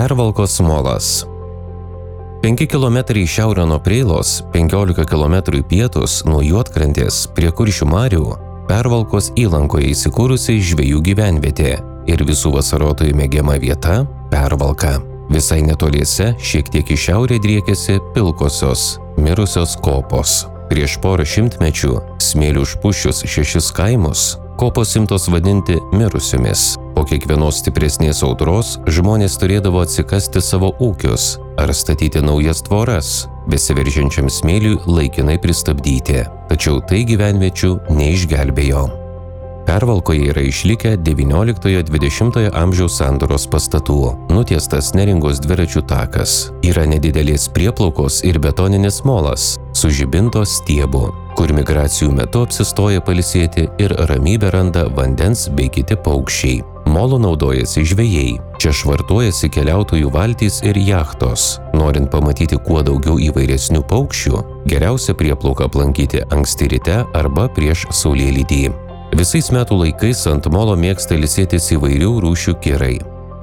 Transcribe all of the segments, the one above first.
Pervalkos molas. 5 km į šiaurę nuo Preilos, 15 km į pietus nuo Juodkrantės prie Kuršių marių, Pervalkos įlankoje įsikūrusi žvejų gyvenvietė ir visų vasarotojų mėgiama vieta Pervalka. Visai netoliese, šiek tiek į šiaurę driekiasi Pilkosios, mirusios kopos. Prieš porą šimtmečių smėliu užpuščius 6 kaimus, kopos imtos vadinti mirusiomis. Po kiekvienos stipresnės audros žmonės turėdavo atsikasti savo ūkius ar statyti naujas tvoras, besiveržiančiam smėliui laikinai pristabdyti. Tačiau tai gyvenviečių neišgelbėjo. Pervalkoje yra išlikę 19–20 amžiaus sandūros pastatų, nutiestas Neringos dviračių takas. Yra nedidelės prieplaukos ir betoninis molas su žibinto stiebu, kur migracijų metu apsistoja pailsėti ir ramybę randa vandens bei kiti paukščiai. Molu naudojasi žvejai. Čia švartuojasi keliautojų valtys ir jachtos. Norint pamatyti kuo daugiau įvairesnių paukščių, geriausia prieplauką aplankyti anksti ryte arba prieš saulėlydį. Visais metų laikais ant molo mėgsta ilsėtis įvairių rūšių kirai.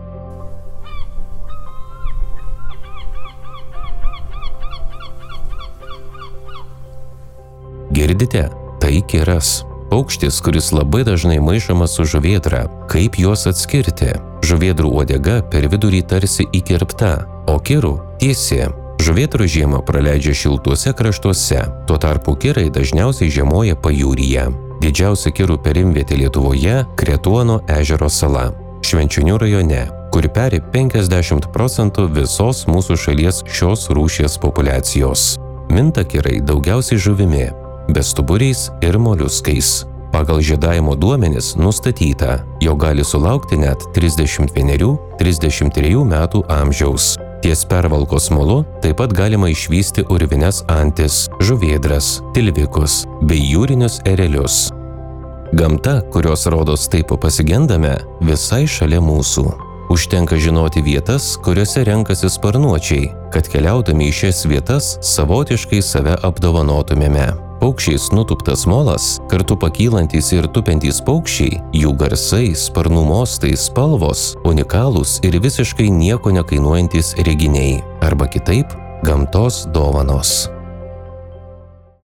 Girdite? Tai kiras. Paukštis, kuris labai dažnai maišomas su žuvėdra. Kaip juos atskirti? Žuvėdrų uodega per vidurį tarsi įkirpta, o kirų tiesi. Žuvėdrų žiemą praleidžia šiltuose kraštuose, tuo tarpu kirai dažniausiai žiemoja pajūryje. Didžiausia kirų perimvietė Lietuvoje – Kretuono ežero sala, Švenčionių rajone, kur peri 50% visos mūsų šalies šios rūšies populiacijos. Minta kirai daugiausiai žuvimi, bestuburiais ir moliuskais. Pagal žiedavimo duomenis nustatyta, jog gali sulaukti net 31–33 metų amžiaus. Ties Pervalkos molu taip pat galima išvysti urvines antis, žuvėdras, tilvikus bei jūrinius erelius. Gamta, kurios rodos taip pasigendame, visai šalia mūsų. Užtenka žinoti vietas, kuriuose renkasi sparnuočiai, kad keliaudami į šias vietas savotiškai save apdovanotumėme. Paukščiais nutuptas molas, kartu pakylantys ir tupentys paukščiai, jų garsai, sparnų mostai, spalvos, unikalūs ir visiškai nieko nekainuojantys reginiai, arba kitaip – gamtos dovanos.